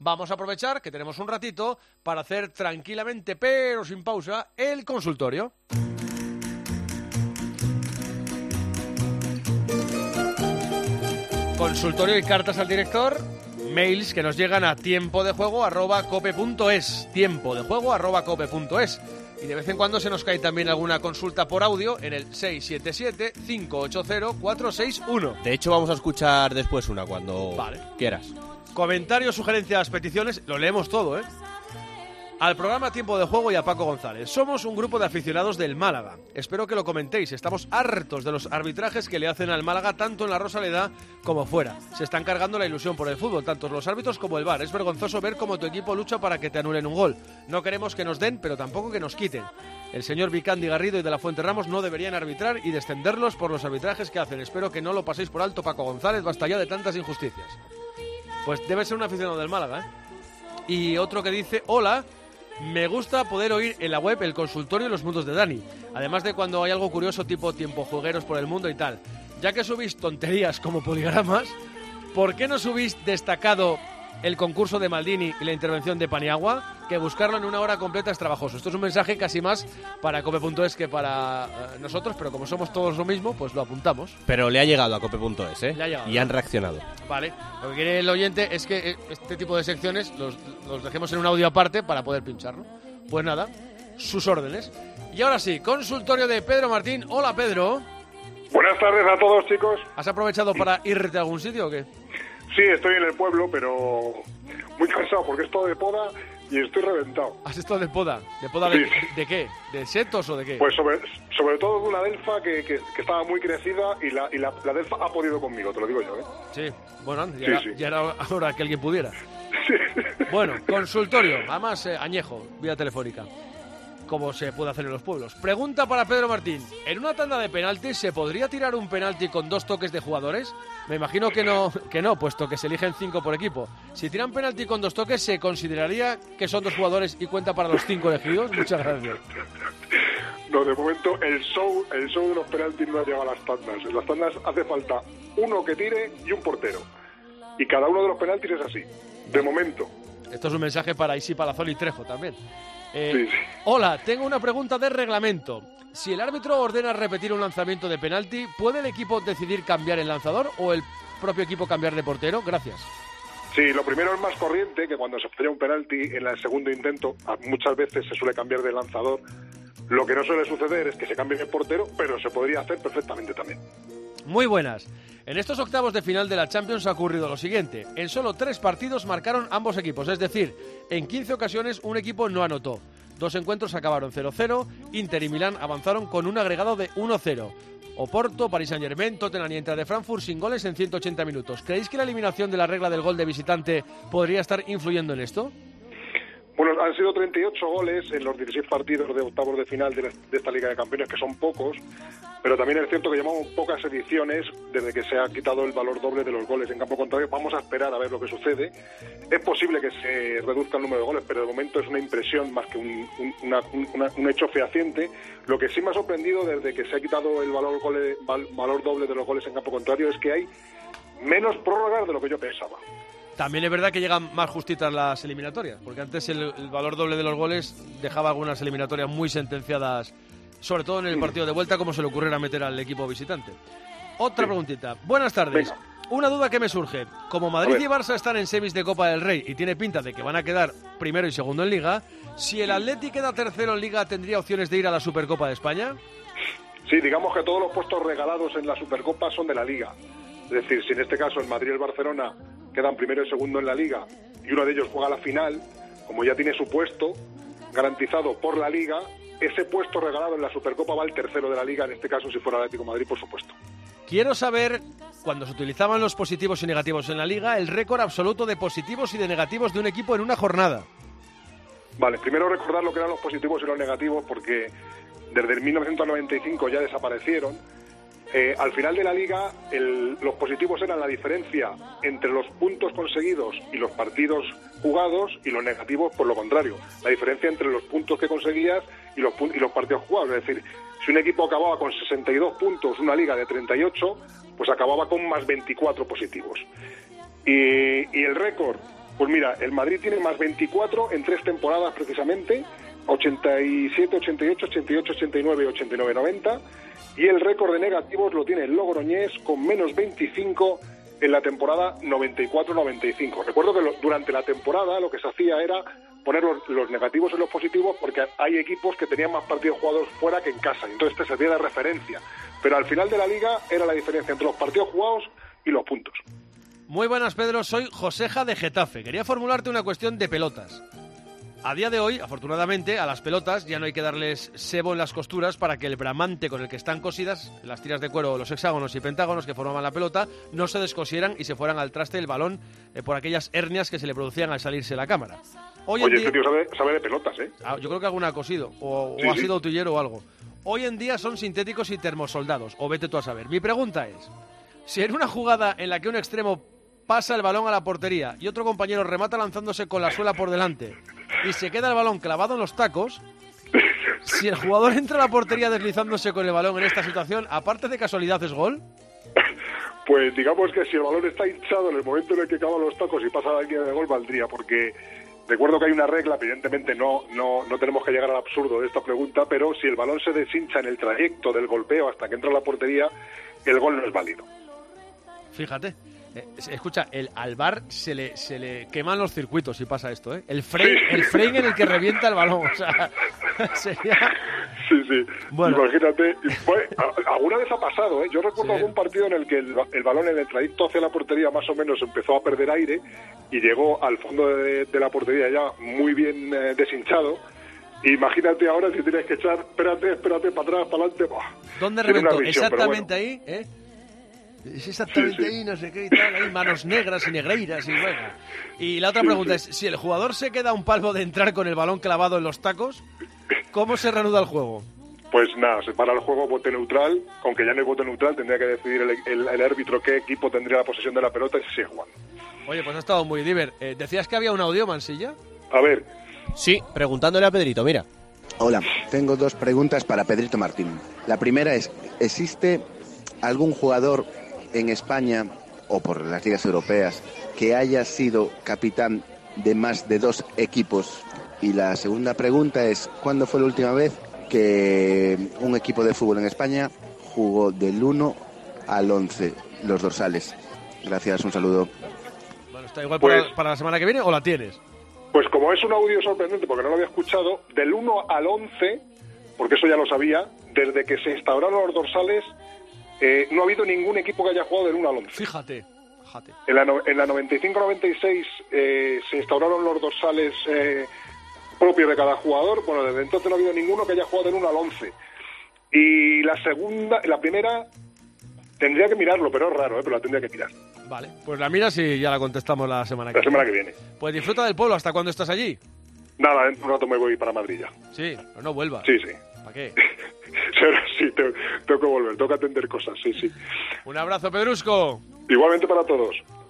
vamos a aprovechar que tenemos un ratito para hacer tranquilamente, pero sin pausa, el consultorio. Consultorio y cartas al director, mails que nos llegan a tiempodejuego@cope.es, tiempodejuego@cope.es. Y de vez en cuando se nos cae también alguna consulta por audio en el 677-580-461. De hecho, vamos a escuchar después una cuando quieras. Comentarios, sugerencias, peticiones, lo leemos todo, ¿eh? Al programa Tiempo de Juego y a Paco González. Somos un grupo de aficionados del Málaga. Espero que lo comentéis. Estamos hartos de los arbitrajes que le hacen al Málaga tanto en la Rosaleda como fuera. Se están cargando la ilusión por el fútbol, tanto los árbitros como el VAR. Es vergonzoso ver cómo tu equipo lucha para que te anulen un gol. No queremos que nos den, pero tampoco que nos quiten. El señor Vicandi Garrido y de la Fuente Ramos no deberían arbitrar y descenderlos por los arbitrajes que hacen. Espero que no lo paséis por alto, Paco González. Basta ya de tantas injusticias. Pues debe ser un aficionado del Málaga, ¿eh? Y otro que dice: hola, me gusta poder oír en la web el consultorio y los mundos de Dani. Además de cuando hay algo curioso tipo tiempo juegueros por el mundo y tal. Ya que subís tonterías como poligramas, ¿por qué no subís destacado el concurso de Maldini y la intervención de Paniagua? Que buscarlo en una hora completa es trabajoso. Esto es un mensaje casi más para cope.es que para nosotros, pero como somos todos lo mismo, pues lo apuntamos. Pero le ha llegado a cope.es, ¿eh? Le ha llegado, y han reaccionado. Vale, lo que quiere el oyente es que este tipo de secciones los dejemos en un audio aparte para poder pincharlo. Pues nada, sus órdenes. Y ahora sí, consultorio de Pedro Martín. Hola, Pedro. Buenas tardes a todos, chicos. ¿Has aprovechado para irte a algún sitio o qué? Sí, estoy en el pueblo, pero muy cansado porque es todo de poda y estoy reventado. ¿Has estado de poda? ¿De poda Sí. de qué? ¿De setos o de qué? Pues sobre todo de una delfa que estaba muy crecida y la delfa ha podido conmigo, te lo digo yo, ¿eh? Sí, bueno, Sí. ya era hora que alguien pudiera. Sí. Bueno, consultorio, además añejo, vía telefónica, como se puede hacer en los pueblos. Pregunta para Pedro Martín: ¿en una tanda de penaltis se podría tirar un penalti con 2 toques de jugadores? Me imagino que no, puesto que se eligen 5 por equipo. Si tiran penalti con 2 toques, ¿se consideraría que son 2 jugadores y cuenta para los 5 elegidos? Muchas gracias. No, de momento el show de los penaltis no ha llegado a las tandas. En las tandas hace falta uno que tire y un portero. Y cada uno de los penaltis es así, de momento. Esto es un mensaje para Isi Palazón y Trejo también. Sí. Hola, tengo una pregunta de reglamento. Si el árbitro ordena repetir un lanzamiento de penalti, ¿puede el equipo decidir cambiar el lanzador o el propio equipo cambiar de portero? Gracias. Sí, lo primero es más corriente, que cuando se falla un penalti en el segundo intento, muchas veces se suele cambiar de lanzador. Lo que no suele suceder es que se cambie de portero, pero se podría hacer perfectamente también. Muy buenas. En estos octavos de final de la Champions ha ocurrido lo siguiente. En solo 3 partidos marcaron ambos equipos, es decir, en 15 ocasiones un equipo no anotó. 2 encuentros acabaron 0-0, Inter y Milán avanzaron con un agregado de 1-0. Oporto, Paris Saint-Germain, Tottenham y Eintracht de Frankfurt sin goles en 180 minutos. ¿Creéis que la eliminación de la regla del gol de visitante podría estar influyendo en esto? Bueno, han sido 38 goles en los 16 partidos de octavos de final de esta Liga de Campeones, que son pocos, pero también es cierto que llevamos pocas ediciones desde que se ha quitado el valor doble de los goles en campo contrario. Vamos a esperar a ver lo que sucede. Es posible que se reduzca el número de goles, pero de momento es una impresión más que un hecho fehaciente. Lo que sí me ha sorprendido desde que se ha quitado el valor doble de los goles en campo contrario es que hay menos prórrogas de lo que yo pensaba. También es verdad que llegan más justitas las eliminatorias, porque antes el valor doble de los goles dejaba algunas eliminatorias muy sentenciadas, sobre todo en el partido de vuelta, como se le ocurriera meter al equipo visitante. Otra preguntita. Buenas tardes. Venga. Una duda que me surge. Como Madrid y Barça están en semis de Copa del Rey y tiene pinta de que van a quedar primero y segundo en Liga, si el Atleti queda tercero en Liga, ¿tendría opciones de ir a la Supercopa de España? Sí, digamos que todos los puestos regalados en la Supercopa son de la Liga. Es decir, si en este caso el Madrid y el Barcelona quedan primero y segundo en la Liga y uno de ellos juega la final, como ya tiene su puesto garantizado por la Liga, ese puesto regalado en la Supercopa va al tercero de la Liga, en este caso si fuera el Atlético de Madrid, por supuesto. Quiero saber, cuando se utilizaban los positivos y negativos en la Liga, el récord absoluto de positivos y de negativos de un equipo en una jornada. Vale, primero recordar lo que eran los positivos y los negativos, porque desde el 1995 ya desaparecieron. Al final de la Liga, los positivos eran la diferencia entre los puntos conseguidos y los partidos jugados, y los negativos, por lo contrario, la diferencia entre los puntos que conseguías y los partidos jugados. Es decir, si un equipo acababa con 62 puntos, una Liga de 38, pues acababa con más 24 positivos. Y el récord, Pues mira, el Madrid tiene más 24 en 3 temporadas precisamente, 87, 88, 88, 89 y 89, 90. Y el récord de negativos lo tiene el Logroñés con menos 25 en la temporada 94-95. Recuerdo que durante la temporada lo que se hacía era poner los negativos en los positivos porque hay equipos que tenían más partidos jugados fuera que en casa, y entonces te servía de referencia. Pero al final de la liga era la diferencia entre los partidos jugados y los puntos. Muy buenas, Pedro. Soy Joseja de Getafe. Quería formularte una cuestión de pelotas. A día de hoy, afortunadamente, a las pelotas ya no hay que darles sebo en las costuras para que el bramante con el que están cosidas, las tiras de cuero, los hexágonos y pentágonos que formaban la pelota, no se descosieran y se fueran al traste del balón por aquellas hernias que se le producían al salirse la cámara. Oye, este tío sabe de pelotas, ¿eh? Yo creo que alguna ha cosido, o ha sido utillero o algo. Hoy en día son sintéticos y termosoldados, o vete tú a saber. Mi pregunta es, si en una jugada en la que un extremo pasa el balón a la portería y otro compañero remata lanzándose con la suela por delante y se queda el balón clavado en los tacos, si el jugador entra a la portería deslizándose con el balón en esta situación, aparte de casualidad, ¿es gol? Pues digamos que si el balón está hinchado en el momento en el que clava los tacos y pasa la línea de gol, valdría, porque recuerdo que hay una regla, evidentemente no tenemos que llegar al absurdo de esta pregunta, pero si el balón se deshincha en el trayecto del golpeo hasta que entra a la portería, el gol no es válido. Fíjate. Escucha, al VAR se le queman los circuitos si pasa esto, ¿eh? El frame en el que revienta el balón, o sea, sería... Sí. Bueno. Imagínate, alguna vez ha pasado, ¿eh? Yo recuerdo algún partido en el que el balón en el trayecto hacia la portería más o menos empezó a perder aire y llegó al fondo de la portería ya muy bien deshinchado. Imagínate ahora si tienes que echar, espérate, para atrás, para adelante. ¿Dónde reventó? Exactamente ahí, ¿eh? Es exactamente ahí, no sé qué y tal, hay manos negras y negreiras y bueno. Y la otra pregunta es, si el jugador se queda a un palmo de entrar con el balón clavado en los tacos, ¿cómo se reanuda el juego? Pues nada, se para el juego, bote neutral, aunque ya no hay bote neutral, tendría que decidir el árbitro qué equipo tendría la posesión de la pelota y si sigue jugando. Oye, pues ha estado muy divertido. ¿Decías que había un audio, Mansilla? A ver. Sí, preguntándole a Pedrito, mira. Hola, tengo 2 preguntas para Pedrito Martín. La primera es, ¿existe algún jugador en España o por las ligas europeas que haya sido capitán de más de 2 equipos? Y la segunda pregunta es, ¿cuándo fue la última vez que un equipo de fútbol en España jugó del 1 al 11 los dorsales? Gracias, un saludo. Bueno, ¿está igual para la semana que viene o la tienes? Pues como es un audio sorprendente porque no lo había escuchado, del 1 al 11, porque eso ya lo sabía, desde que se instauraron los dorsales, no ha habido ningún equipo que haya jugado del 1 al 11. Fíjate. En la 95-96 se instauraron los dorsales propios de cada jugador. Bueno, desde entonces no ha habido ninguno que haya jugado del 1 al 11. Y la primera, tendría que mirarlo, pero es raro, pero la tendría que mirar. Vale, pues la miras y ya la contestamos la semana que viene. Pues disfruta del pueblo. ¿Hasta cuándo estás allí? Nada, en un rato me voy para Madrid ya. Sí, pero no vuelvas. Sí. ¿Para qué? Sí, tengo que volver, tengo que atender cosas, sí. Un abrazo, Pedrusco. Igualmente para todos.